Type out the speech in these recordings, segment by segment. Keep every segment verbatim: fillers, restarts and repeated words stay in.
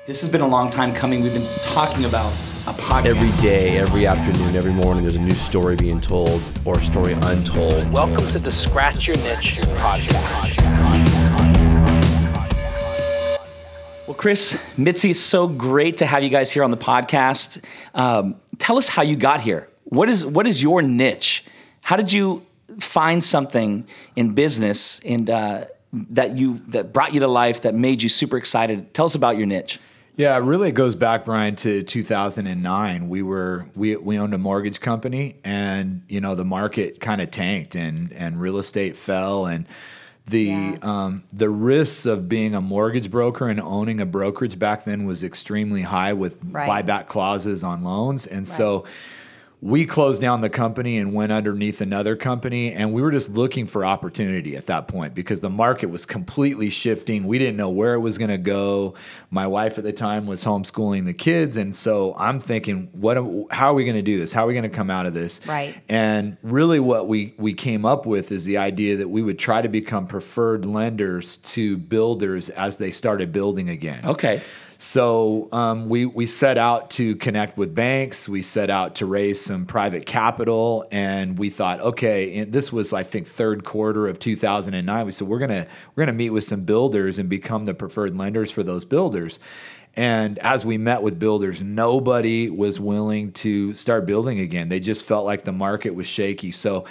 This has been a long time coming. We've been talking about a podcast. Every day, every afternoon, every morning, there's a new story being told or a story untold. Welcome to the Scratch Your Niche podcast. Well, Chris, Mitzi, it's so great to have you guys here on the podcast. Um, tell us how you got here. What is what is your niche? How did you find something in business and uh, that you that brought you to life, that made you super excited? Tell us about your niche. Yeah, it really goes back, Brian, to two thousand nine. We were we we owned a mortgage company, and you know the market kind of tanked, and and real estate fell, and the yeah. um, the risks of being a mortgage broker and owning a brokerage back then was extremely high with right. buyback clauses on loans, and right. so we closed down the company and went underneath another company, and we were just looking for opportunity at that point because the market was completely shifting. We didn't know where it was going to go. My wife at the time was homeschooling the kids, and so I'm thinking, what? How are we going to do this? How are we going to come out of this? Right. And really what we, we came up with is the idea that we would try to become preferred lenders to builders as they started building again. Okay. So um, we we set out to connect with banks. We set out to raise some private capital, and we thought, okay, and this was I think third quarter of two thousand nine. We said we're gonna we're gonna meet with some builders and become the preferred lenders for those builders. And as we met with builders, nobody was willing to start building again. They just felt like the market was shaky. So.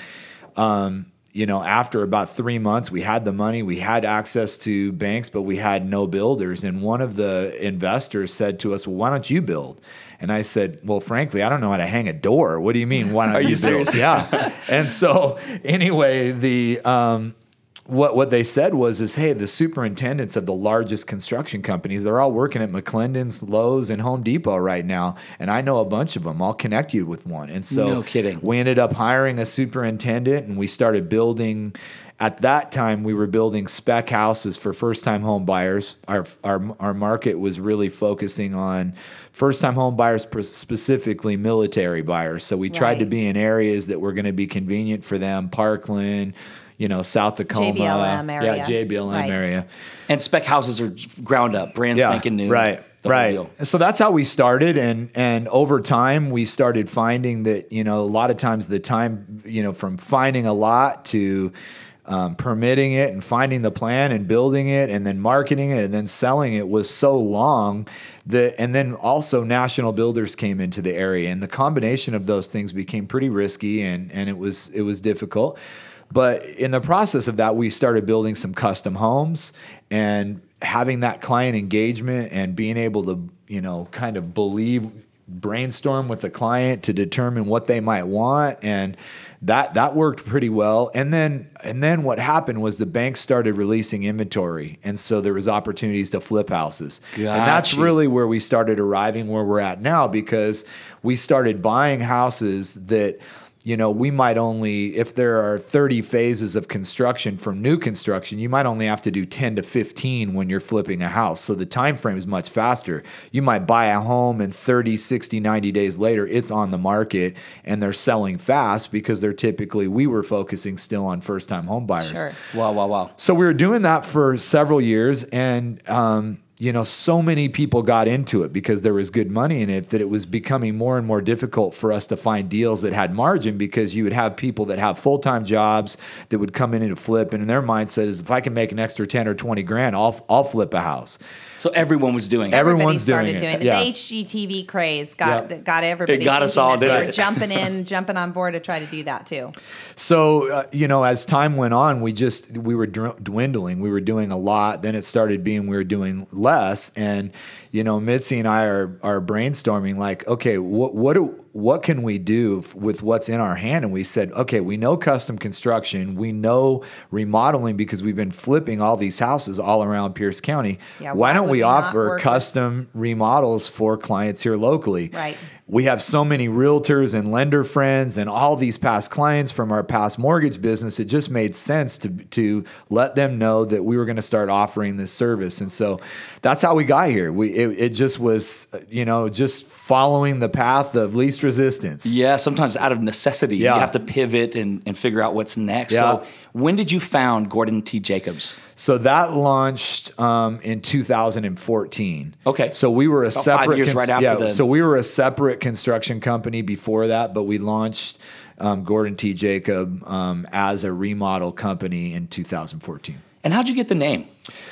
Um, You know, after about three months, we had the money, we had access to banks, but we had no builders. And one of the investors said to us, well, why don't you build? And I said, well, frankly, I don't know how to hang a door. What do you mean? Why don't Are you, you build? serious? Yeah. And so anyway, the um, what what they said was, is, hey, the superintendents of the largest construction companies, they're all working at McClendon's, Lowe's, and Home Depot right now. And I know a bunch of them. I'll connect you with one. And so no kidding. We ended up hiring a superintendent, and we started building. At that time, we were building spec houses for first-time home buyers. Our our our market was really focusing on first-time home buyers, specifically military buyers. So we tried right. to be in areas that were going to be convenient for them, Parkland, you know, South Tacoma. J B L M area. Yeah, J B L M right. area. And spec houses are ground up, brand yeah, spanking new. Right. Right. So that's how we started. And, and over time, we started finding that, you know, a lot of times the time, you know, from finding a lot to um, permitting it and finding the plan and building it and then marketing it and then selling it was so long that, and then also national builders came into the area, and the combination of those things became pretty risky, and, and it was, it was difficult. But in the process of that, we started building some custom homes and having that client engagement and being able to, you know, kind of believe, brainstorm with the client to determine what they might want. And that that worked pretty well. And then and then what happened was the banks started releasing inventory. And so there was opportunities to flip houses. Gotcha. And that's really where we started arriving where we're at now, because we started buying houses that, you know, we might only, if there are thirty phases of construction from new construction, you might only have to do ten to fifteen when you're flipping a house. So the time frame is much faster. You might buy a home and thirty, sixty, ninety days later, it's on the market and they're selling fast because they're typically, we were focusing still on first-time home buyers. Sure. Wow, wow, wow. So we were doing that for several years, and um, you know, so many people got into it because there was good money in it that it was becoming more and more difficult for us to find deals that had margin, because you would have people that have full-time jobs that would come in and flip, and their mindset is, if I can make an extra ten or twenty grand, I'll I'll flip a house. So everyone was doing it. Everyone's Everybody doing started it. doing it. Yeah. The H G T V craze got Yep. got everybody. It got us thinking all that doing they were it. jumping in, jumping on board to try to do that too. So, uh, you know, as time went on, we just, we were dr- dwindling. We were doing a lot. Then it started being, we were doing less. And, you know, Mitzi and I are, are brainstorming like, okay, what, what do, what can we do f- with what's in our hand? And we said, okay, we know custom construction. We know remodeling because we've been flipping all these houses all around Pierce County. Yeah, why why don't would we we not offer work with- custom remodels for clients here locally? Right. We have so many realtors and lender friends and all these past clients from our past mortgage business. It just made sense to to let them know that we were going to start offering this service. And so that's how we got here. We it, it just was, you know, just following the path of least resistance. Yeah, sometimes out of necessity, Yeah. you have to pivot and, and figure out what's next. Yeah. So When did you found Gordon T. Jacobs? So that launched um, in two thousand fourteen. Okay. So we were a About separate five years right after yeah, the- so we were a separate construction company before that, but we launched um, Gordon T. Jacob um, as a remodel company in two thousand fourteen. And how'd you get the name?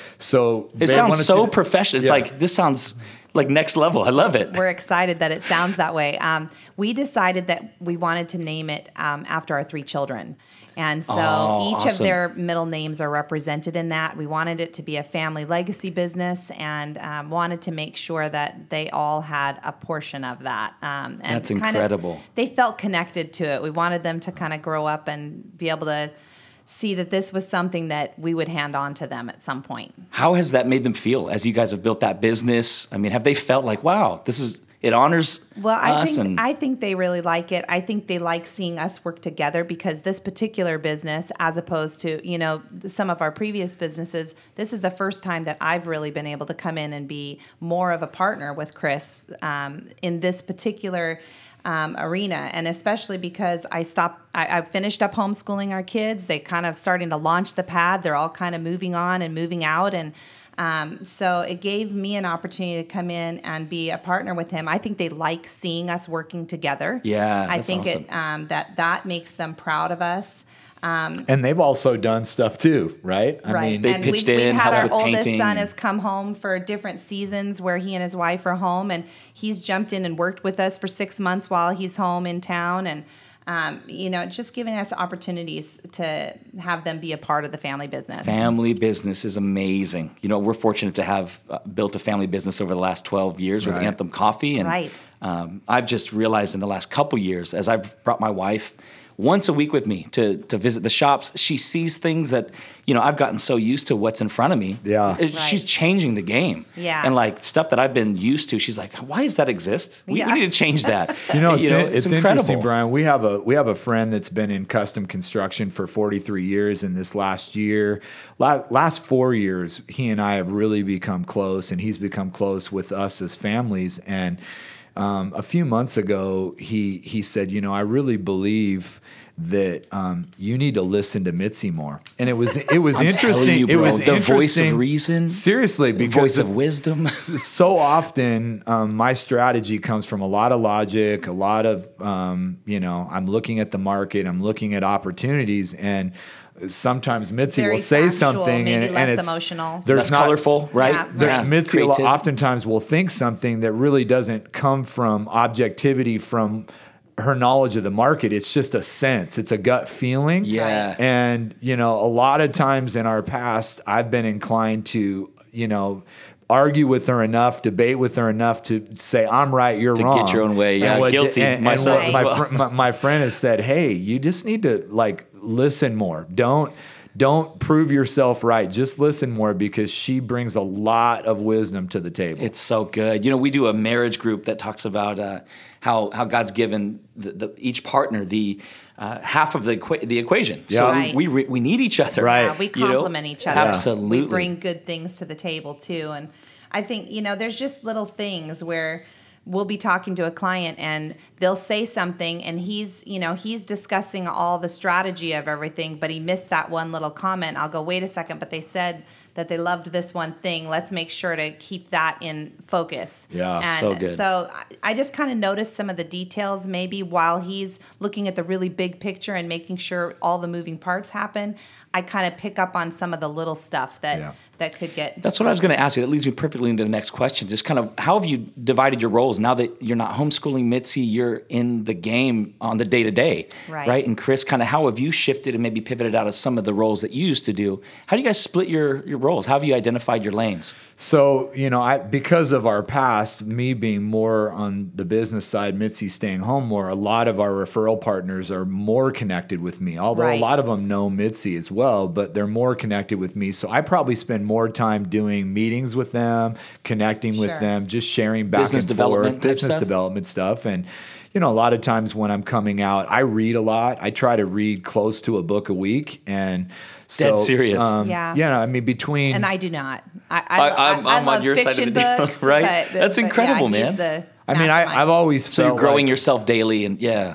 So It Babe, sounds why don't so you- professional. It's Yeah. like, this sounds like next level. I love it. We're excited that it sounds that way. Um, we decided that we wanted to name it um, after our three children. And so Oh, each awesome. of their middle names are represented in that. We wanted it to be a family legacy business and um, wanted to make sure that they all had a portion of that. Um, and That's kind of- incredible. they felt connected to it. We wanted them to kind of grow up and be able to see that this was something that we would hand on to them at some point. How has that made them feel as you guys have built that business? I mean, have they felt like, wow, this is, it honors Well, I us? think and I think they really like it. I think they like seeing us work together because this particular business, as opposed to you know some of our previous businesses, this is the first time that I've really been able to come in and be more of a partner with Chris um, in this particular um, arena, and especially because I stopped. I, I finished up homeschooling our kids. They kind of starting to launch the pad. They're all kind of moving on and moving out and. Um, so it gave me an opportunity to come in and be a partner with him. I think they like seeing us working together. Yeah, I that's think awesome. it um, that that makes them proud of us. And they've also done stuff too, right? I Right, mean, They and pitched we've, we've in, had helped our with oldest painting. son has come home for different seasons where he and his wife are home, and he's jumped in and worked with us for six months while he's home in town, and um, you know, just giving us opportunities to have them be a part of the family business. family business is amazing. You know, we're fortunate to have uh, built a family business over the last twelve years with Right. Anthem Coffee. And Right. um, I've just realized in the last couple years, as I've brought my wife once a week with me to to visit the shops, she sees things that, you know, I've gotten so used to what's in front of me. Yeah. It- She's Right. changing the game. Yeah. And like stuff that I've been used to, she's like, why does that exist? We, Yeah. we need to change that. You know, it's, You know, it's, it's interesting, incredible. Brian. We have a we have a friend that's been in custom construction for forty-three years, and this last year, la- last four years, he and I have really become close, and he's become close with us as families. And um, a few months ago, he he said, you know, I really believe that um, you need to listen to Mitzi more. And it was it was I'm interesting. telling you, it bro, was the voice of interesting. reason, Seriously, the because voice of wisdom. so often um, my strategy comes from a lot of logic, a lot of um, you know, I'm looking at the market, I'm looking at opportunities, and sometimes Mitzi Very will say factual, something maybe and, less and it's emotional. There's Less not, colorful, right? Yeah. there, Yeah. Mitzi will- Creative. oftentimes will think something that really doesn't come from objectivity from her knowledge of the market. It's just a sense. It's a gut feeling. Yeah. And, you know, a lot of times in our past, I've been inclined to, you know, argue with her enough, debate with her enough to say, I'm right, you're To wrong. get your own way. Yeah, And what- guilty and- and myself what as my, well. fr- my, my friend has said, hey, you just need to like listen more. Don't, don't prove yourself right. Just listen more, because she brings a lot of wisdom to the table. It's so good. You know, we do a marriage group that talks about uh, how how God's given the, the, each partner the uh, half of the equa- the equation. So Yeah. Right. we re- we need each other. Right. Yeah, we You know? complement each other. Absolutely. We bring good things to the table too. And I think, you know, there's just little things where we'll be talking to a client and they'll say something and he's, you know, he's discussing all the strategy of everything, but he missed that one little comment. I'll go, wait a second, but they said that they loved this one thing. Let's make sure to keep that in focus. Yeah, and so good. So I- I just kind of noticed some of the details maybe while he's looking at the really big picture and making sure all the moving parts happen. I kind of pick up on some of the little stuff that Yeah. that could get. That's what I was going to ask you. That leads me perfectly into the next question. Just kind of how have you divided your roles now that you're not homeschooling Mitzi, you're in the game on the day to day, Right. right? And Chris, kind of how have you shifted and maybe pivoted out of some of the roles that you used to do? How do you guys split your your roles? How have you identified your lanes? So, you know, I because of our past, me being more on the business side, Mitzi staying home more, a lot of our referral partners are more connected with me. Although Right. a lot of them know Mitzi as well, but they're more connected with me. So I probably spend more time doing meetings with them, connecting with Sure. them, just sharing back Business and development forth, type business stuff? development stuff. And, you know, a lot of times when I'm coming out, I read a lot. I try to read close to a book a week. And so, Dead serious. Um, Yeah. yeah, I mean, between And I do not. I, I, I- I, I'm- I I'm on love your side of fiction the deal, books, right? but- That's but incredible, yeah, man. He's the I mean, I, mastermind. I've always So felt you're growing like, yourself daily, and yeah,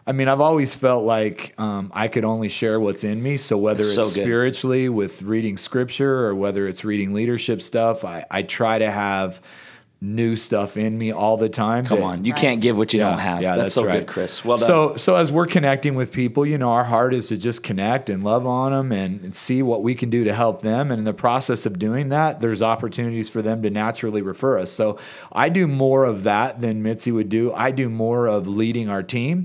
I mean, I've always felt like um, I could only share what's in me. So whether That's it's so good. spiritually with reading scripture or whether it's reading leadership stuff, I, I try to have new stuff in me all the time. Come that- on, you Right. can't give what you Yeah, don't have. yeah, that's, that's so right. good, Chris. Well done. So, so as we're connecting with people, you know, our heart is to just connect and love on them and, and see what we can do to help them. And in the process of doing that, there's opportunities for them to naturally refer us. So I do more of that than Mitzi would do. I do more of leading our team.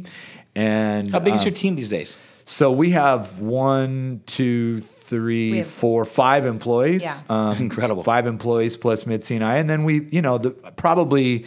And How big is um, your team these days? So we have one, two, three, We have- four, five employees. Yeah. Um, Incredible. Five employees plus Mitzi and I. And then we, you know, the, probably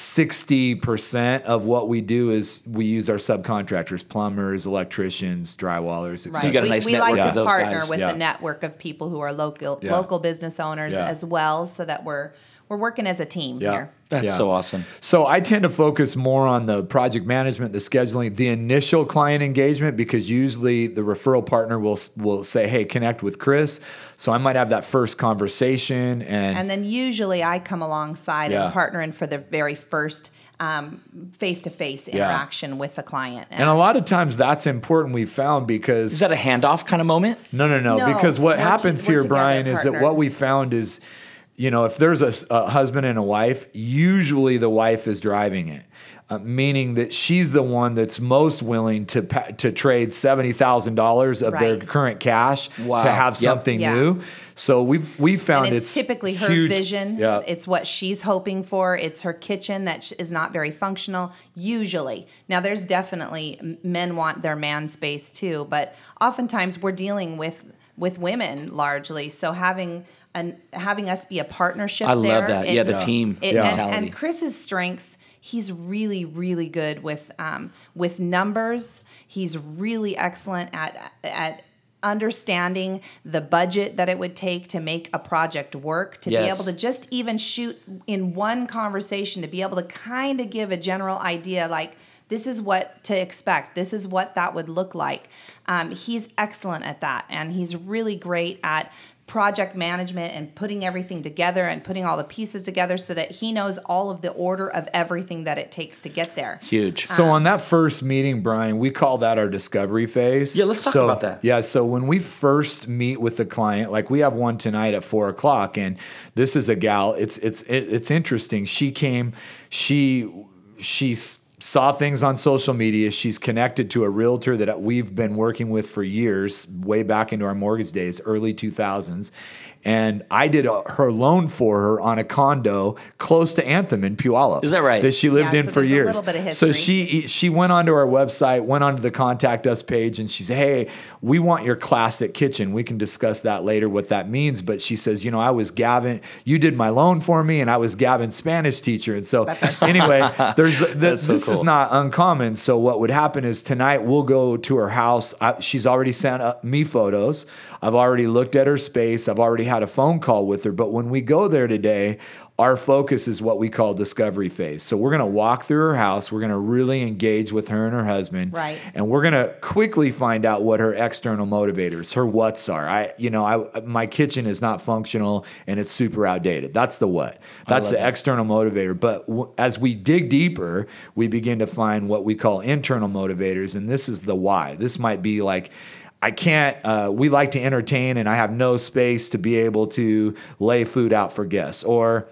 sixty percent of what we do is we use our subcontractors, plumbers, electricians, drywallers, et Right. So you got a we, nice we network like of to those partner guys. with Yeah. a network of people who are local Yeah. local business owners Yeah. as well, so that we're we're working as a team Yeah. here. That's Yeah. so awesome. So I tend to focus more on the project management, the scheduling, the initial client engagement, because usually the referral partner will will say, "Hey, connect with Chris." So I might have that first conversation, and, And then usually I come alongside Yeah. and partner in for the very first um, face-to-face interaction with the client. and a lot of times that's important. We found because Is that a handoff kind of moment? No, no, no. No, because what we're happens to- we're here, together, Brian, is that partnered. what we found is, you know, if there's a, a husband and a wife, usually the wife is driving it, uh, meaning that she's the one that's most willing to pa- to trade seventy thousand dollars of their Right. current cash Wow. to have Yep. something Yeah. new. So we've we found and it's, typically her huge- vision. Yeah. It's what she's hoping for. It's her kitchen that sh- is not very functional, usually. Now, there's definitely m- men want their man space too, but oftentimes we're dealing with with women largely. So having an having us be a partnership. I love there, that. it- Yeah, the Yeah. team it- Yeah. and, mentality. and Chris's strengths, he's really, really good with um, with numbers. He's really excellent at at understanding the budget that it would take to make a project work, to Yes. be able to just even shoot in one conversation, to be able to kind of give a general idea, like, this is what to expect. This is what that would look like. Um, he's excellent at that, and he's really great at project management and putting everything together and putting all the pieces together so that he knows all of the order of everything that it takes to get there. Huge. So on that first meeting, Brian, we call that our discovery phase. Yeah, let's talk So- about that. Yeah, so when we first meet with the client, like we have one tonight at four o'clock, and this is a gal. It's it's it, it's interesting. She came, she she s- saw things on social media. She's connected to a realtor that we've been working with for years, way back into our mortgage days, early two thousands. And I did a, her loan for her on a condo close to Anthem in Puyallup. Is that right? That she lived Yeah, in so for there's a years. little bit of So history. she she went onto our website, went onto the contact us page, and she said, "Hey, we want your classic kitchen. We can discuss that later, what that means." But she says, "You know, I was Gavin. You did my loan for me, and I was Gavin's Spanish teacher." And so, anyway, there's th- That's so this is cool. not uncommon. So what would happen is tonight we'll go to her house. I, she's already sent uh, me photos. I've already looked at her space. I've already had a phone call with her. But when we go there today, our focus is what we call discovery phase. So we're going to walk through her house. We're going to really engage with her and her husband. Right. And we're going to quickly find out what her external motivators, her what's are. I, you know, I, my kitchen is not functional and it's super outdated. That's the what. That's love the that. external motivator. But w- as we dig deeper, we begin to find what we call internal motivators. And this is the why. This might be like, I can't, uh, we like to entertain and I have no space to be able to lay food out for guests. Or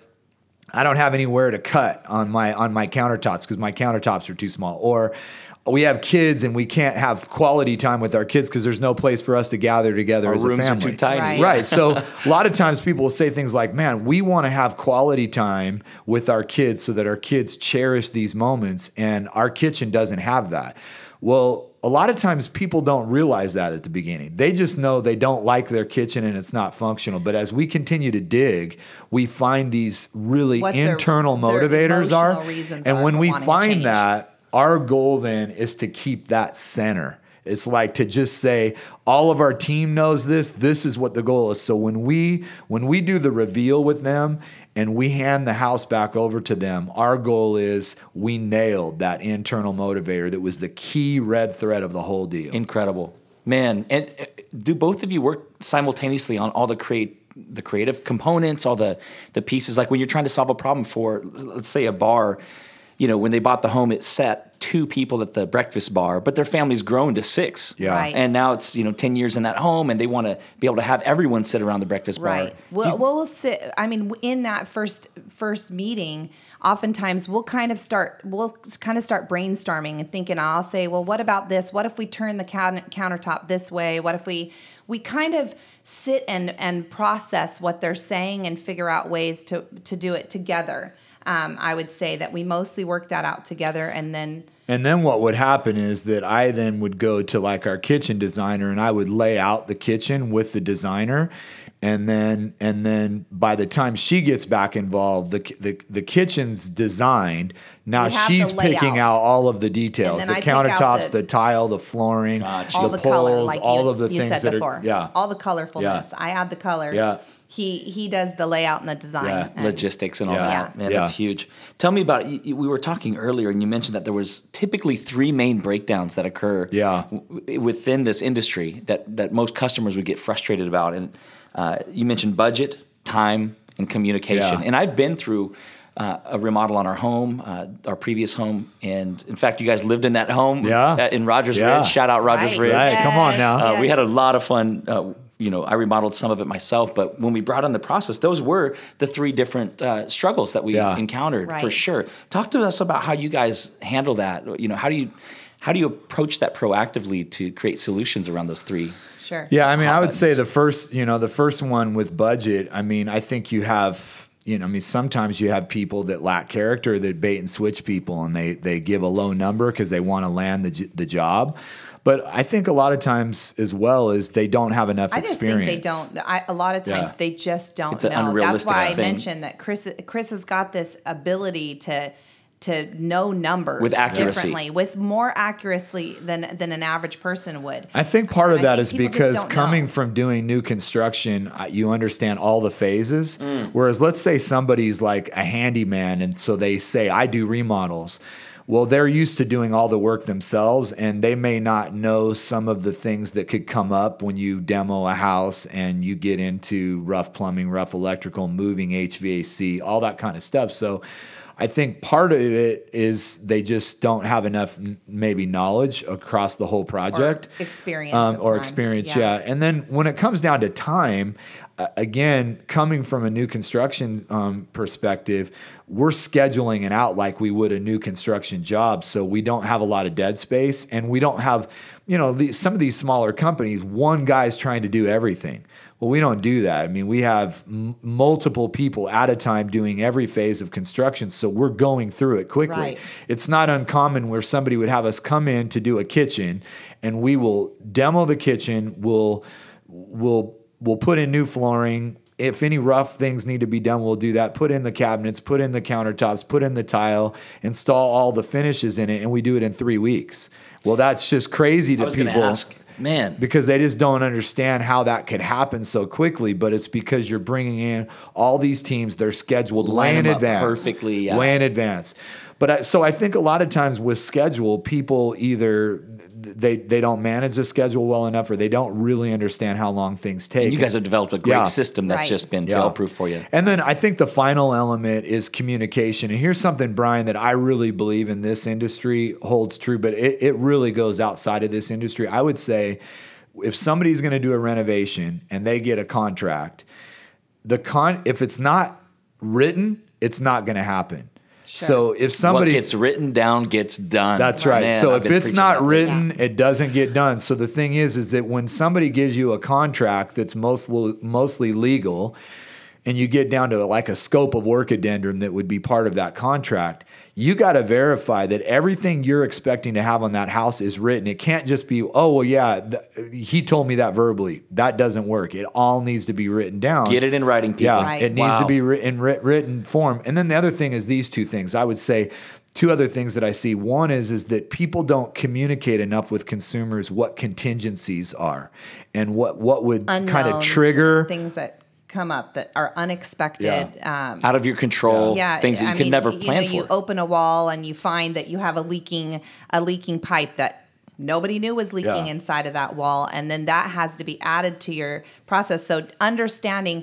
I don't have anywhere to cut on my on my countertops because my countertops are too small. Or we have kids and we can't have quality time with our kids because there's no place for us to gather together Our as a rooms are family. too tiny. Right. Right. So a lot of times people will say things like, man, we want to have quality time with our kids so that our kids cherish these moments, and our kitchen doesn't have that. Well, a lot of times people don't realize that at the beginning. They just know they don't like their kitchen and it's not functional. But as we continue to dig, we find these really What their- internal their motivators are. emotional reasons And are when for we wanting to find change. that, our goal then is to keep that center. It's like to just say, all of our team knows this. This is what the goal is. So when we when we do the reveal with them and we hand the house back over to them, our goal is we nailed that internal motivator that was the key red thread of the whole deal. Incredible, man. And uh, do both of you work simultaneously on all the create the creative components, all the the pieces? Like when you're trying to solve a problem for, let's say, a bar, you know, when they bought the home, it set two people at the breakfast bar, but their family's grown to six. Yeah. Right. And now it's, you know, ten years in that home, and they want to be able to have everyone sit around the breakfast bar. Right. Well, we'll, we'll sit. I mean, in that first first meeting, oftentimes we'll kind of start. We'll kind of start brainstorming and thinking. I'll say, well, what about this? What if we turn the cabinet countertop this way? What if we we kind of sit and and process what they're saying and figure out ways to to do it together. Um, I would say that we mostly work that out together, and then. And then what would happen is that I then would go to like our kitchen designer and I would lay out the kitchen with the designer. And then and then by the time she gets back involved, the the, the kitchen's designed. Now We have she's the picking layout. out all of the details, And the then I pick out countertops, the- the, tile, the flooring, all the, the, poles, color, like all you, of the you things said that before. are yeah. All the colorfulness. Yeah. I add the color. Yeah. He he does the layout and the design. Yeah. and- Logistics and all Yeah. that. Man, Yeah. that's huge. Tell me about, y- y- we were talking earlier and you mentioned that there was typically three main breakdowns that occur Yeah. w- within this industry that, that most customers would get frustrated about. And uh, you mentioned budget, time, and communication. Yeah. And I've been through uh, a remodel on our home, uh, our previous home. And in fact, you guys lived in that home Yeah. uh, in Rogers Yeah. Ridge. Shout out Rogers Right. Ridge. Right, come on Yes, now. Uh, we yes. had a lot of fun. Uh, you know, I remodeled some of it myself, but when we brought in the process, those were the three different uh, struggles that we Yeah. encountered for Right. sure. Talk to us about how you guys handle that. You know, how do you how do you approach that proactively to create solutions around those three? Sure. Yeah, I mean, I would hot say buttons? the first, you know, the first one with budget. I mean, I think you have, you know, I mean, sometimes you have people that lack character that bait and switch people, and they they give a low number because they want to land the j- the job. But I think a lot of times as well is they don't have enough I just experience. think they don't. I, a lot of times Yeah. they just don't It's an know. That's unrealistic why I thing. mentioned that Chris. Chris has got this ability to to know numbers With accuracy. differently, with more accuracy than than an average person would. I think part of I that think is people just because don't coming know. from doing new construction, uh, you understand all the phases. Mm. Whereas, let's say somebody's like a handyman, and so they say, I do remodels. Well, they're used to doing all the work themselves, and they may not know some of the things that could come up when you demo a house and you get into rough plumbing, rough electrical, moving H V A C, all that kind of stuff. So I think part of it is they just don't have enough n- maybe knowledge across the whole project. Or experience Um, of or time. experience, Yeah. yeah. And then when it comes down to time, uh, again, coming from a new construction um, perspective, we're scheduling it out like we would a new construction job. So we don't have a lot of dead space, and we don't have, you know, the, some of these smaller companies, one guy's trying to do everything. Well, we don't do that. I mean, we have m- multiple people at a time doing every phase of construction, so we're going through it quickly. Right. It's not uncommon where somebody would have us come in to do a kitchen, and we will demo the kitchen. We'll we'll we'll put in new flooring. If any rough things need to be done, we'll do that. Put in the cabinets, put in the countertops, put in the tile, install all the finishes in it, and we do it in three weeks. Well, that's just crazy to I was going to people. ask, man, Because they just don't understand how that could happen so quickly, but it's because you're bringing in all these teams. They're scheduled Line way in them up advance, perfectly, yeah. way in advance. But I, so I think a lot of times with schedule, people either they they don't manage the schedule well enough, or they don't really understand how long things take. and you guys have developed a great Yeah. system that's Right. just been Yeah. fail-proof for you. And then I think the final element is communication. And here's something, Brian, that I really believe in this industry holds true, but it, it really goes outside of this industry. I would say if somebody's going to do a renovation and they get a contract, the con if it's not written, it's not going to happen. So if What somebody's gets written down gets done. that's right. Man, so I've if been it's preaching not about that. written, it doesn't get done. So the thing is, is that when somebody gives you a contract that's mostly mostly legal, and you get down to like a scope of work addendum that would be part of that contract, you got to verify that everything you're expecting to have on that house is written. It can't just be, oh, well, yeah, th- he told me that verbally. That doesn't work. It all needs to be written down. Get it in writing, people. Yeah, Right. it needs Wow. to be writ- in writ- written form. And then the other thing is these two things. I would say two other things that I see. One is is that people don't communicate enough with consumers what contingencies are and what what would kind of Unknowns, trigger. things that come up that are unexpected. Um, Out of your control, yeah, things that you I could mean, never you plan know, for. You open a wall and you find that you have a leaking a leaking pipe that nobody knew was leaking Yeah. inside of that wall, and then that has to be added to your process. So understanding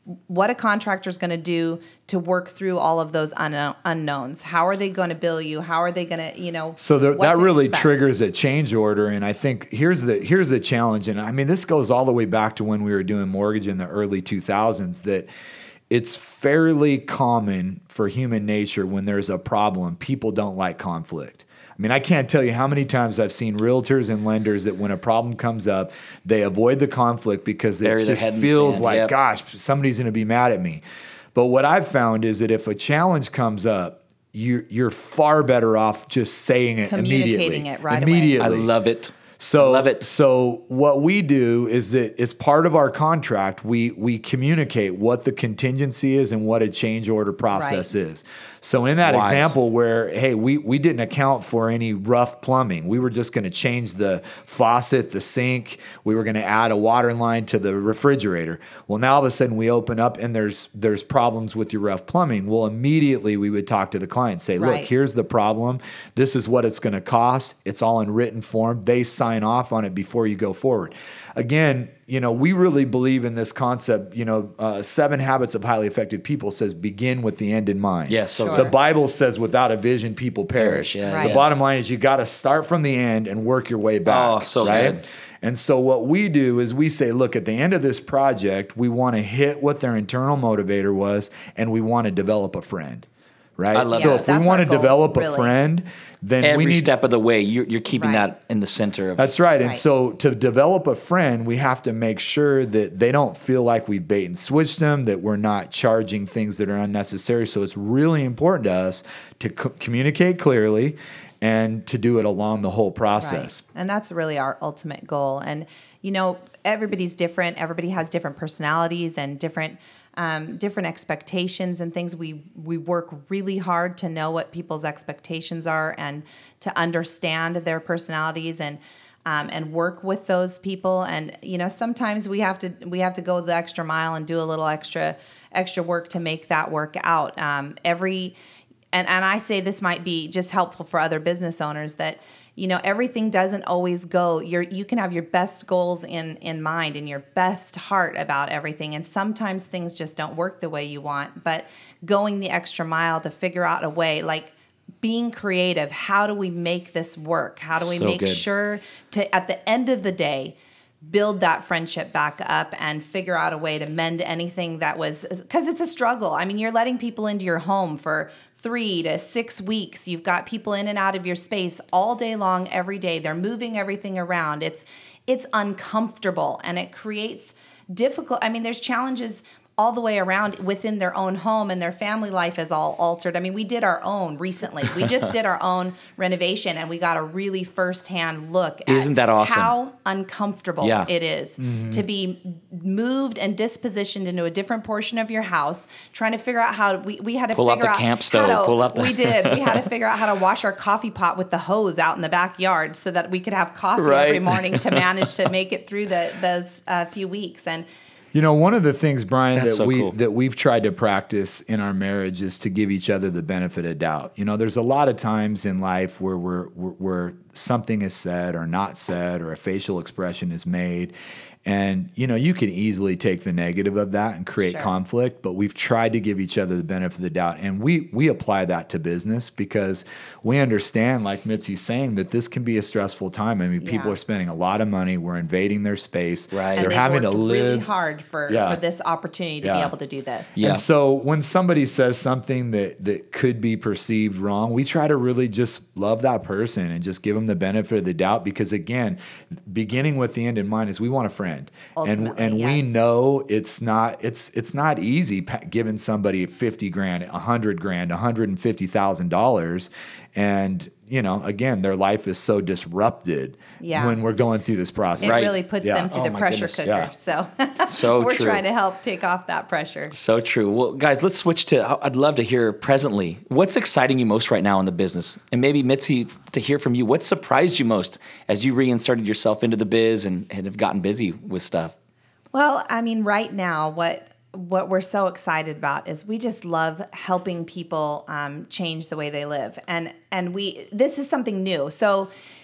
what a contractor is going to do to work through all of those unknown, unknowns. How are they going to bill you? How are they going to, you know, so there, what that to really expect. triggers a change order. And I think here's the here's the challenge. And I mean, this goes all the way back to when we were doing mortgage in the early two thousands, that it's fairly common for human nature when there's a problem, people don't like conflict. I mean, I can't tell you how many times I've seen realtors and lenders that when a problem comes up, they avoid the conflict because it Bury their just head in the feels sand. like, Yep. gosh, somebody's going to be mad at me. But what I've found is that if a challenge comes up, you, you're far better off just saying it Communicating immediately. it right away. I immediately. love it. So, I love it. So what we do is that as part of our contract, we we communicate what the contingency is and what a change order process Right. is. So in that Wise. example where, hey, we, we didn't account for any rough plumbing. We were just going to change the faucet, the sink. We were going to add a water line to the refrigerator. Well, now all of a sudden we open up and there's there's problems with your rough plumbing. Well, immediately we would talk to the client, say, look, Right. here's the problem. This is what it's going to cost. It's all in written form. They sign off on it before you go forward. Again, you know, we really believe in this concept. You know, uh, Seven Habits of Highly Effective People says begin with the end in mind. Yes, so Sure. The Bible says without a vision, people perish. Perish, yeah, Right. The bottom line is you got to start from the end and work your way back. Oh, so right? good. And so what we do is we say, look, at the end of this project, we want to hit what their internal motivator was, and we want to develop a friend. Right? I love so that. if we That's want our to goal, develop really. a friend, then Every we need step of the way, you're, you're keeping Right. that in the center of. That's right. And Right. so to develop a friend, we have to make sure that they don't feel like we bait and switch them, that we're not charging things that are unnecessary. So it's really important to us to co- communicate clearly and to do it along the whole process. Right. And that's really our ultimate goal. And, you know, everybody's different. Everybody has different personalities and different um, different expectations and things. We we work really hard to know what people's expectations are and to understand their personalities and um, and work with those people. And, you know, sometimes we have to we have to go the extra mile and do a little extra extra work to make that work out. Um, every And and I say this might be just helpful for other business owners that, you know, everything doesn't always go. You're, you can have your best goals in, in mind and your best heart about everything. And sometimes things just don't work the way you want. But going the extra mile to figure out a way, like being creative, how do we make this work? How do we So make good. sure to, at the end of the day, build that friendship back up and figure out a way to mend anything that was, because it's a struggle. I mean, you're letting people into your home for three to six weeks. You've got people in and out of your space all day long, every day. They're moving everything around. It's it's uncomfortable and it creates difficult. I mean, there's challenges all the way around within their own home, and their family life is all altered. I mean, we did our own recently. We just did our own renovation, and we got a really firsthand look at Isn't that awesome? how uncomfortable Yeah. it is to be moved and dispositioned into a different portion of your house, trying to figure out how we, we had to Pull out figure the out camp how stove, to, pull out the- we did. We had to figure out how to wash our coffee pot with the hose out in the backyard so that we could have coffee Right. every morning to manage to make it through the those uh, few weeks. And You know, one of the things, Brian, That's that so we cool. that we've tried to practice in our marriage is to give each other the benefit of doubt. You know, there's a lot of times in life where we're, where, where something is said or not said or a facial expression is made. And, you know, you can easily take the negative of that and create Sure. conflict, but we've tried to give each other the benefit of the doubt. And we we apply that to business because we understand, like Mitzi's saying, that this can be a stressful time. I mean, people Yeah. are spending a lot of money. We're invading their space. Right. and They're they've having to worked live really hard for, Yeah. for this opportunity to be Yeah. able to do this. Yeah. And so when somebody says something that, that could be perceived wrong, we try to really just love that person and just give them the benefit of the doubt because, again, beginning with the end in mind is we want a friend. Ultimately, and and we yes. know it's not it's it's not easy pa- giving somebody fifty grand, a hundred grand, a hundred and fifty thousand dollars, and you know, again, their life is so disrupted Yeah. when we're going through this process. It Right. really puts Yeah. them through Oh the my pressure goodness. cooker. Yeah. So, So we're true. trying to help take off that pressure. So true. Well, guys, let's switch to, I'd love to hear presently, what's exciting you most right now in the business? And maybe Mitzi, to hear from you, what surprised you most as you reinserted yourself into the biz and, and have gotten busy with stuff? Well, I mean, right now, what what we're so excited about is we just love helping people um, change the way they live, and and we this is something new. So,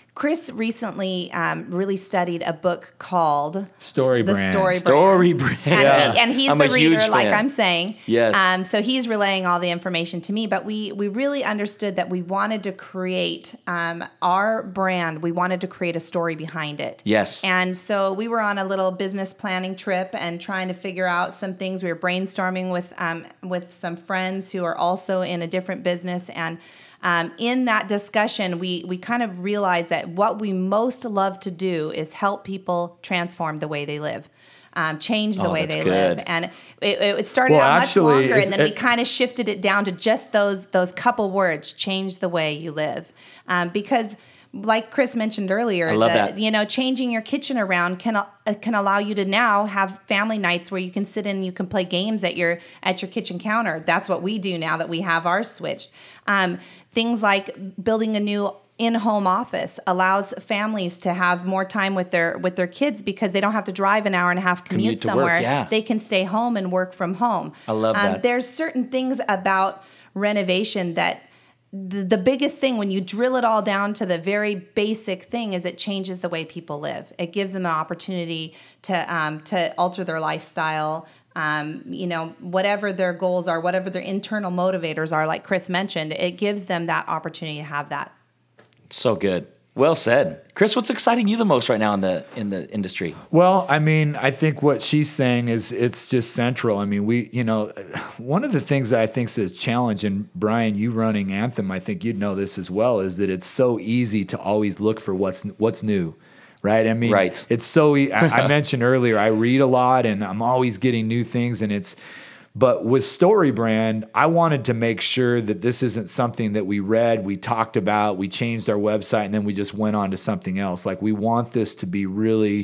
Chris recently um, really studied a book called Story The Brand. Story, Story Brand. Brand. And, he- and he's I'm the a huge reader, like fan. I'm saying. Yes. Um, so he's relaying all the information to me. But we we really understood that we wanted to create um, our brand. We wanted to create a story behind it. Yes. And so we were on a little business planning trip and trying to figure out some things. We were brainstorming with um, with some friends who are also in a different business. And Um, in that discussion, we we kind of realized that what we most love to do is help people transform the way they live, um, change the Oh, way that's they good. live. And it, it started Well, out actually, much longer, it's- and then we it- kind of shifted it down to just those those couple words: change the way you live, um, because. Like Chris mentioned earlier, I love that, that. you know, changing your kitchen around can uh, can allow you to now have family nights where you can sit and you can play games at your at your kitchen counter. That's what we do now that we have ours switched. Um, things like building a new in-home office allows families to have more time with their with their kids because they don't have to drive an hour and a half commute, Commute to work, somewhere. yeah. They can stay home and work from home. I love um, that. There's certain things about renovation that the, the biggest thing when you drill it all down to the very basic thing is it changes the way people live. It gives them an opportunity to um, to alter their lifestyle. Um, you know, whatever their goals are, whatever their internal motivators are, like Chris mentioned, it gives them that opportunity to have that. So good. Well said. Chris, what's exciting you the most right now in the in the industry? Well, I mean, I think what she's saying is it's just central. I mean, we, you know, one of the things that I think is a challenge, and Brian, you running Anthem, I think you'd know this as well, is that it's so easy to always look for what's what's new, right? I mean, Right. it's so. E- I, I mentioned earlier, I read a lot, and I'm always getting new things, and it's. But with Story Brand, I wanted to make sure that this isn't something that we read, we talked about, we changed our website, and then we just went on to something else. Like, we want this to be really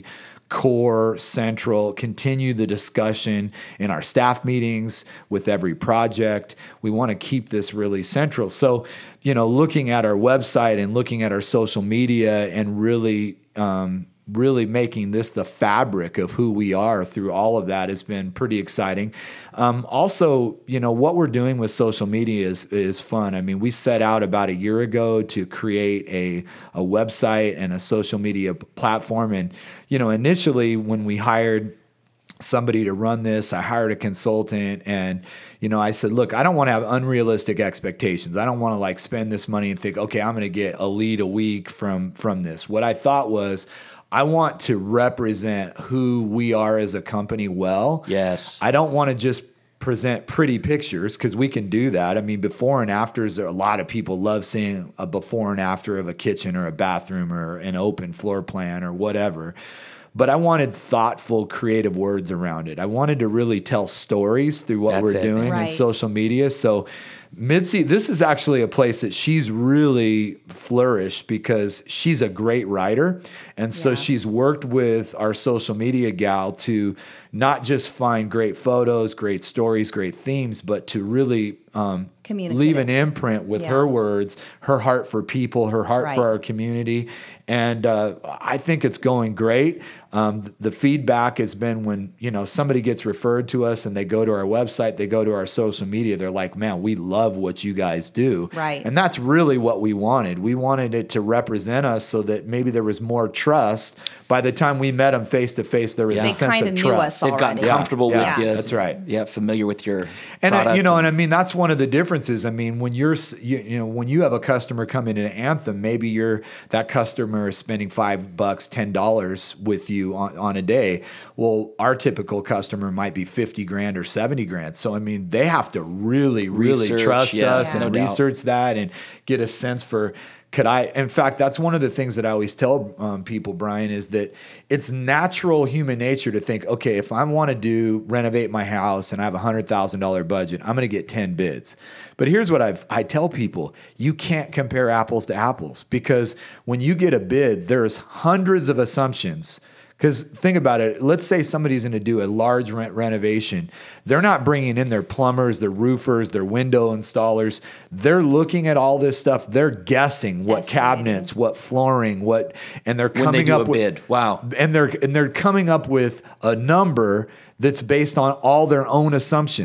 core, central, continue the discussion in our staff meetings with every project. We want to keep this really central. So, you know, looking at our website and looking at our social media and really, um, really making this the fabric of who we are through all of that has been pretty exciting. Um, also, you know, what we're doing with social media is is fun. I mean, we set out about a year ago to create a, a website and a social media p- platform. And, you know, initially when we hired somebody to run this, I hired a consultant, and, you know, I said, look, I don't want to have unrealistic expectations. I don't want to like spend this money and think, okay, I'm going to get a lead a week from, from this. What I thought was, I want to represent who we are as a company well. Yes. I don't want to just present pretty pictures, because we can do that. I mean, before and afters, a lot of people love seeing a before and after of a kitchen or a bathroom or an open floor plan or whatever. But I wanted thoughtful, creative words around it. I wanted to really tell stories through what That's we're it. doing in Right. social media. So Mitzi, this is actually a place that she's really flourished because she's a great writer. And so Yeah. she's worked with our social media gal to not just find great photos, great stories, great themes, but to really um, Communicate leave it. an imprint with Yeah. her words, her heart for people, her heart Right. for our community. And uh, I think it's going great. Um, th- the feedback has been when, you know, somebody gets referred to us and they go to our website, they go to our social media, they're like, man, we love what you guys do. Right. And that's really what we wanted. We wanted it to represent us so that maybe there was more trust. By the time we met them face to face, there was Yeah. a They sense kinda of knew trust. us They've gotten already. comfortable Yeah, with yeah, you. that's right. Yeah, familiar with your And I, product you know, and I mean that's one of the differences. I mean, when you're, s- you, you know, when you have a customer come into Anthem, maybe you're that customer is spending five bucks, ten dollars with you on, on a day. Well, our typical customer might be fifty grand or seventy grand. So I mean, they have to really, really Research, trust yeah, us Yeah. and no doubt. research that and get a sense for. Could I, in fact, that's one of the things that I always tell um, people, Brian, is that it's natural human nature to think, okay, if I want to do renovate my house and I have a hundred thousand dollar budget, I'm going to get ten bids. But here's what I've, I tell people: you can't compare apples to apples, because when you get a bid, there's hundreds of assumptions. Because think about it. Let's say somebody's going to do a large rent renovation. They're not bringing in their plumbers, their roofers, their window installers. They're looking at all this stuff. They're guessing what Estimating. cabinets, what flooring, what, and they're when coming they do up a with bid. Wow. and they're and they're coming up with a number that's based on all their own assumptions.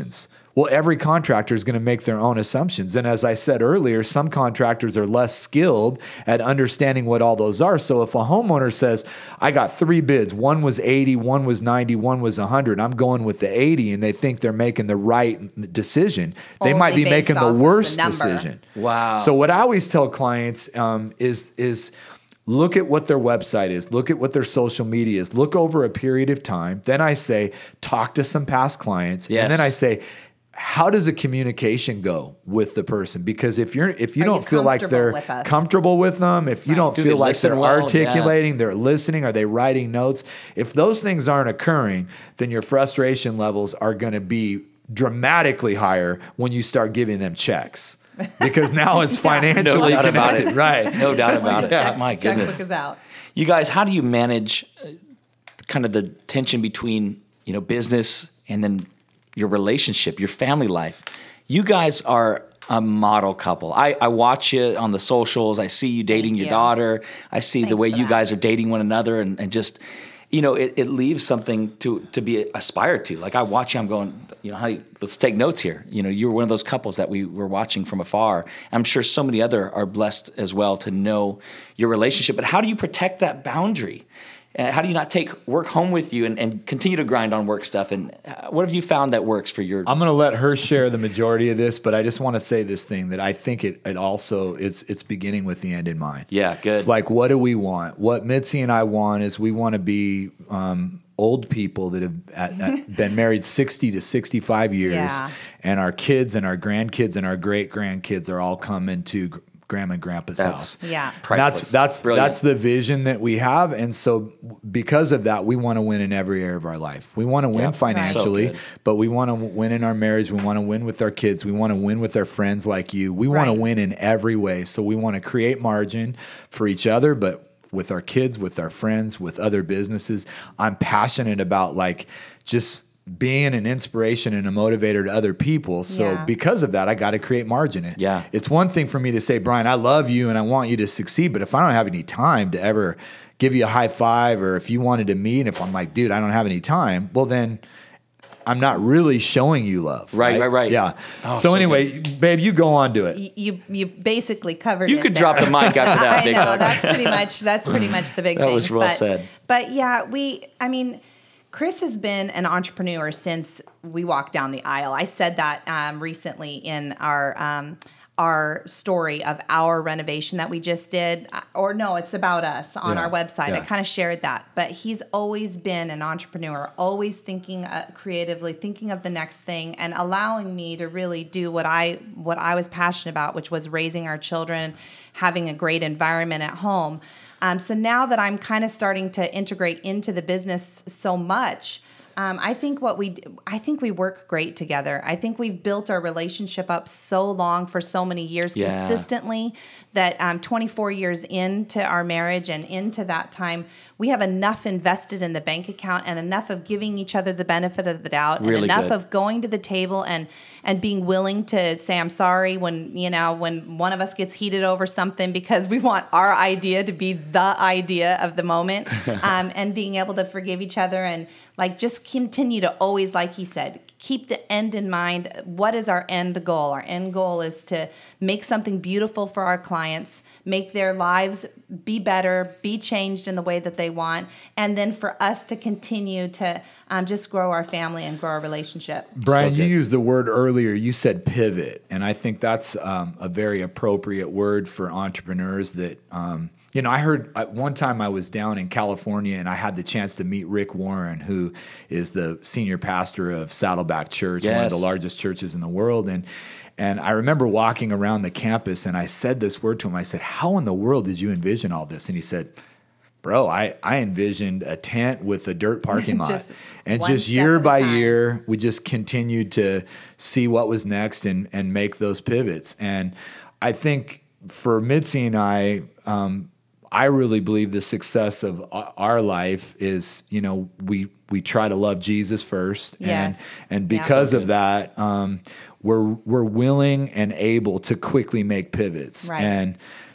Well, every contractor is going to make their own assumptions. And as I said earlier, some contractors are less skilled at understanding what all those are. So if a homeowner says, I got three bids, one was eighty, one was ninety, one was one hundred, I'm going with the eighty, and they think they're making the right decision, they Only might be based making the off of the worst number. decision. Wow. So what I always tell clients um, is, is look at what their website is. Look at what their social media is. Look over a period of time. Then I say, talk to some past clients. Yes. And then I say, how does a communication go with the person? Because if you're if you Are don't you feel like comfortable they're with us? comfortable with them, if you Right. don't Do feel they like listen they're well? articulating, they're listening, are they writing notes? If those things aren't occurring, then your frustration levels are going to be dramatically higher when you start giving them checks. Because now it's financially No doubt about connected, it. right? No doubt about it. Check- My goodness. Checkbook is out. You guys, how do you manage uh, kind of the tension between, you know, business and then your relationship, your family life? You guys are a model couple. I, I watch you on the socials. I see you dating Thank your you. daughter. I see the Thanks way for you that. guys are dating one another, and, and just, you know, it, it leaves something to to be aspired to. Like I watch you, I'm going, you know, how you, let's take notes here. You know, you're one of those couples that we were watching from afar. I'm sure so many other are blessed as well to know your relationship. But how do you protect that boundary? Uh, how do you not take work home with you and, and continue to grind on work stuff? And uh, what have you found that works for your? I'm going to let her share the majority of this, but I just want to say this thing that I think it, it also is, it's beginning with the end in mind. Yeah, good. It's like, what do we want? What Mitzi and I want is we want to be um, old people that have at, at been married sixty to sixty-five years, Yeah. and our kids and our grandkids and our great grandkids are all coming to gr- grandma and grandpa's That's- house. Yeah. And Priceless. That's that's Brilliant. that's the vision that we have, and so because of that, we want to win in every area of our life. We want to win Yep. financially, So good. but we want to win in our marriage. We want to win with our kids. We want to win with our friends like you. We want to Right. win in every way. So we want to create margin for each other, but with our kids, with our friends, with other businesses. I'm passionate about like just being an inspiration and a motivator to other people. So Yeah. because of that, I got to create margin. It. Yeah. It's one thing for me to say, Brian, I love you and I want you to succeed, but if I don't have any time to ever give you a high five, or if you wanted to meet, and if I'm like, dude, I don't have any time, well then I'm not really showing you love. Right, right, right. Yeah. Oh, so so anyway, babe, you go on to it. You you, you basically covered. You it could there. drop the mic after that. I big know dog. that's pretty much that's pretty much the big That things. was well but, said. But yeah, we. I mean, Chris has been an entrepreneur since we walked down the aisle. I said that um, recently in our. Um, our story of our renovation that we just did, or no, it's about us on Yeah, our website. yeah. I kind of shared that, but he's always been an entrepreneur, always thinking uh, creatively, thinking of the next thing, and allowing me to really do what I what I was passionate about, which was raising our children, having a great environment at home. Um, so now that I'm kind of starting to integrate into the business so much. Um, I think what we, do, I think we work great together. I think we've built our relationship up so long for so many years Yeah. consistently that um, twenty-four years into our marriage and into that time, we have enough invested in the bank account and enough of giving each other the benefit of the doubt and Really enough good. of going to the table and and being willing to say I'm sorry when you know when one of us gets heated over something because we want our idea to be the idea of the moment, um, and being able to forgive each other and like just continue to always, like he said, keep the end in mind. What is our end goal? Our end goal is to make something beautiful for our clients, make their lives be better, be changed in the way that they want, and then for us to continue to um, just grow our family and grow our relationship. Brian, So you good. used the word earlier. You said pivot, and I think that's um, a very appropriate word for entrepreneurs. That um, you know, I heard uh, one time I was down in California, and I had the chance to meet Rick Warren, who is the senior pastor of Saddleback Church, one of the Yes. largest churches in the world, and. And I remember walking around the campus, and I said this word to him. I said, "How in the world did you envision all this?" And he said, "Bro, I, I envisioned a tent with a dirt parking lot." Just and one just step year at a by time. year, we just continued to see what was next and, and make those pivots. And I think for Mitzi and I, um, I really believe the success of o- our life is, you know, we we try to love Jesus first. Yes. And, and Yeah. because So of that, um, we're we're willing and able to quickly make pivots. Right. And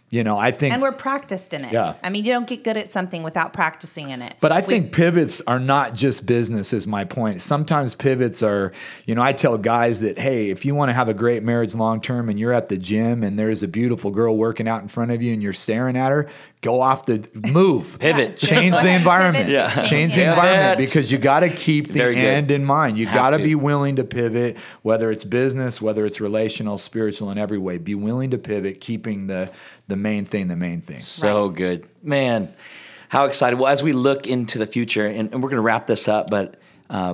you know, I think, And we're practiced in it. Yeah. I mean, you don't get good at something without practicing in it. but I We- think pivots are not just business is my point. Sometimes pivots are, you know, I tell guys that, hey, if you want to have a great marriage long-term and you're at the gym and there's a beautiful girl working out in front of you and you're staring at her, go off the move. Pivot. Change the environment. Yeah. Change the Yeah. environment Pivot. because you got to keep the Very good. end in mind. You Have got to to. be willing to pivot, whether it's business, whether it's relational, spiritual, in every way. Be willing to pivot, keeping the the main thing the main thing. So good. Man, how excited. Well, as we look into the future, and, and we're going to wrap this up, but uh,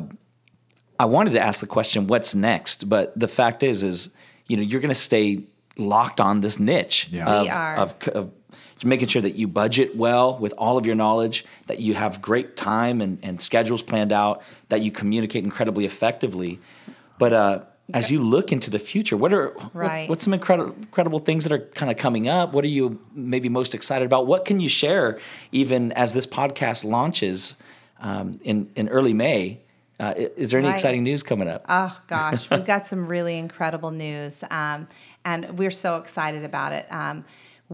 I wanted to ask the question, what's next? But the fact is, is, you know, you're going to stay locked on this niche Yeah. of, We are. of, of making sure that you budget well with all of your knowledge, that you have great time and, and schedules planned out, that you communicate incredibly effectively. But uh, as you look into the future, what are Right. what, what's some incredible incredible things that are kind of coming up? What are you maybe most excited about? What can you share even as this podcast launches um, in in early May? Uh, i- is there any Right. exciting news coming up? Oh gosh, we've got some really incredible news, um, and we're so excited about it. Um,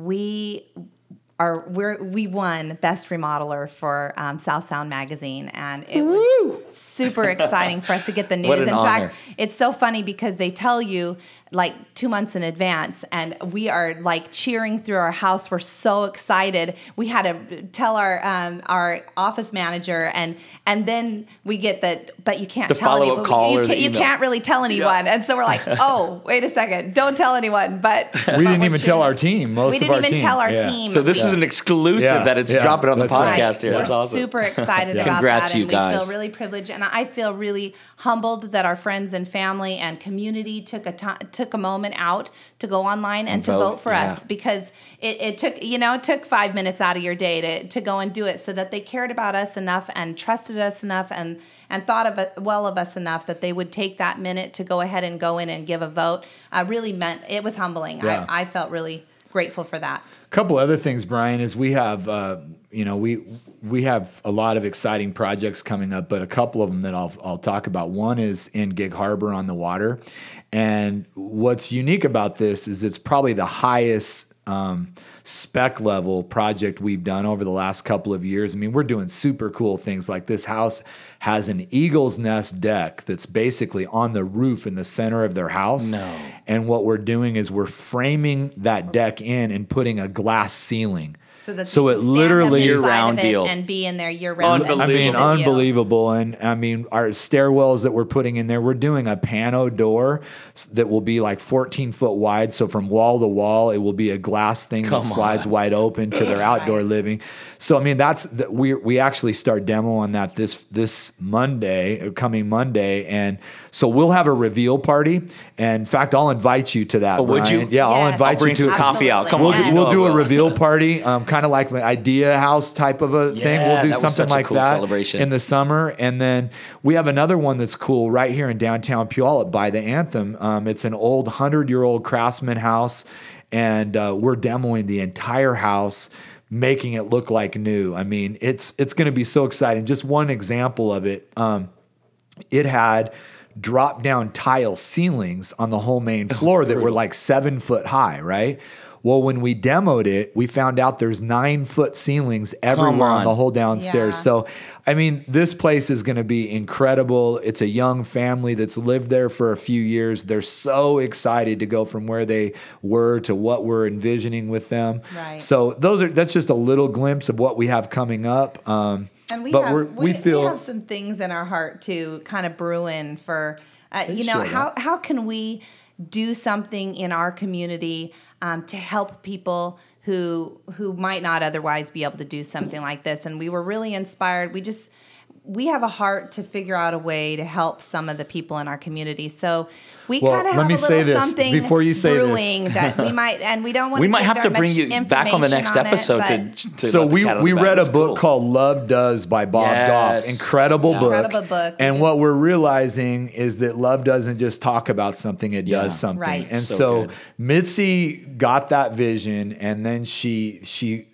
we are we're we won Best Remodeler for um, South Sound Magazine, and it was super exciting for us to get the news. What an in honor. fact, it's so funny because they tell you like two months in advance, and we are like cheering through our house. We're so excited. We had to tell our um, our office manager, and and then we get that, but you can't The tell follow-up anyone. call you, or the can't, you email. can't really tell anyone, and so we're like, oh, wait a second, don't tell anyone. But We didn't even tell our team. Most we of didn't our even team. tell our Yeah. team. So this is an exclusive Yeah, that it's yeah, dropping on the that's right. podcast here. We're That's awesome. super excited Yeah. about Congrats, that, you and guys. we feel really privileged, and I feel really humbled that our friends and family and community took a ti- took a moment out to go online and, And to vote, vote for yeah. us, because it, it took you know it took five minutes out of your day to to go and do it, so that they cared about us enough and trusted us enough and and thought of it well of us enough that they would take that minute to go ahead and go in and give a vote. Uh, really meant it was humbling. Yeah. I, I felt really grateful for that. A couple other things, Brian, is we have, uh, you know, we we have a lot of exciting projects coming up, but a couple of them that I'll I'll talk about. One is in Gig Harbor on the water, and what's unique about this is it's probably the highest um, spec level project we've done over the last couple of years. I mean, we're doing super cool things like this house has an eagle's nest deck that's basically on the roof in the center of their house. No. And what we're doing is we're framing that deck in and putting a glass ceiling. So that So you it can stand literally- on the Year-round side of it deal. and be in there year round. and I see mean, the view. unbelievable. And I mean, our stairwells that we're putting in there, we're doing a pano door s- that will be like fourteen foot wide. So from wall to wall, it will be a glass thing Come that slides on. wide open to their outdoor Right. living. So I mean, that's the, we we actually start demo on that this this Monday, or coming Monday, and so we'll have a reveal party. And in fact, I'll invite you to that. Oh, would you? Brian. Yeah, I'll Yes. invite I'll bring you to some it. coffee out. Come We'll, on. do, you we'll know do I a will. reveal party, um, kind of like an idea house type of a thing. We'll Yeah, do that was something such a like cool that celebration. in the summer. And then we have another one that's cool right here in downtown Puyallup by the Anthem. Um, it's an old hundred-year-old craftsman house, and uh, we're demoing the entire house, making it look like new. I mean, it's it's going to be so exciting. Just one example of it. Um, it had drop down tile ceilings on the whole main floor that were like seven foot high, right? Well, when we demoed it, we found out there's nine foot ceilings everywhere on. on. the whole downstairs. Yeah. So, I mean, this place is going to be incredible. It's a young family that's lived there for a few years. They're so excited to go from where they were to what we're envisioning with them. Right. So those are that's just a little glimpse of what we have coming up. Um, And we but have we're, we, we feel we have some things in our heart to kind of brew in for uh, you know sure, how how can we do something in our community um, to help people who who might not otherwise be able to do something like this. And we were really inspired. We just we have a heart to figure out a way to help some of the people in our community. So we Well, kind of let have me a little say this something before you say this. brewing that we might, and we don't want We to might give have to very bring much you back on the next information on it, episode but- to, to So let the we cat out of we the bag. read a That's book cool. called Love Does by Bob Yes. Goff. Incredible Yeah. book. Incredible book. And We what we're realizing is that love doesn't just talk about something, it Yeah. does something. Right. And So so, good. Mitzi got that vision, and then she she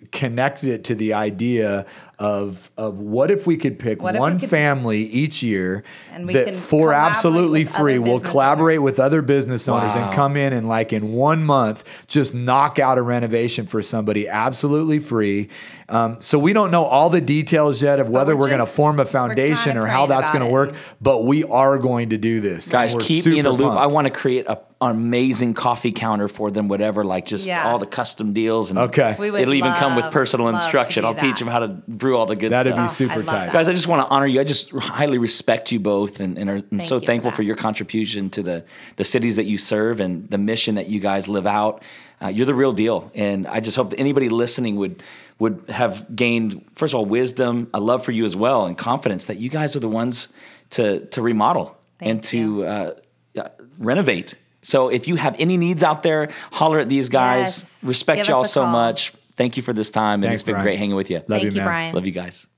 connected it to the idea of of what if we could pick What if we one could- family each year And we that can for collaborate absolutely with free other will business collaborate owners. with other business owners Wow. and come in and like in one month just knock out a renovation for somebody absolutely free. Um, so we don't know all the details yet of whether we're we're, going to just- form a we're foundation kinda or how praying that's about going to it. work, but we are going to do this. Guys, And we're keep me in the super loop. I pumped. want to create a, an amazing coffee counter for them, whatever, like just Yeah. all the custom deals. And Okay. We would it'll even come with love- personal love to instruction. do I'll teach that. them how to brew all the good That'd stuff. be Oh, super I love tight. that. Guys, I just want to honor you. I just highly respect you both and, and are I'm so you for thankful for, that. your contribution to the, the cities that you serve and the mission that you guys live out. Uh, you're the real deal. And I just hope that anybody listening would would have gained, first of all, wisdom, a love for you as well, and confidence that you guys are the ones to, to remodel Thank and you. to uh, uh, renovate. So if you have any needs out there, holler at these guys. Yes. Respect Give y'all us a so call. much. Thank you for this time. And Thanks, it's been Brian. great hanging with you. Love Thank you, you, man. Brian. Love you guys.